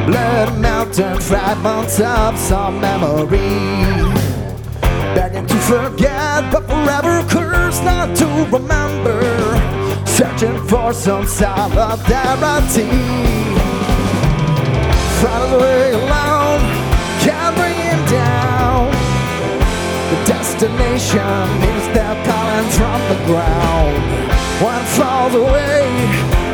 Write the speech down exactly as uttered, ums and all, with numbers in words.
Blood mountain fragments of some memory, begging to forget but forever cursed not to remember, searching for some solidarity. Find his way alone, can't bring him down. The destination is their calling from the ground. One falls away,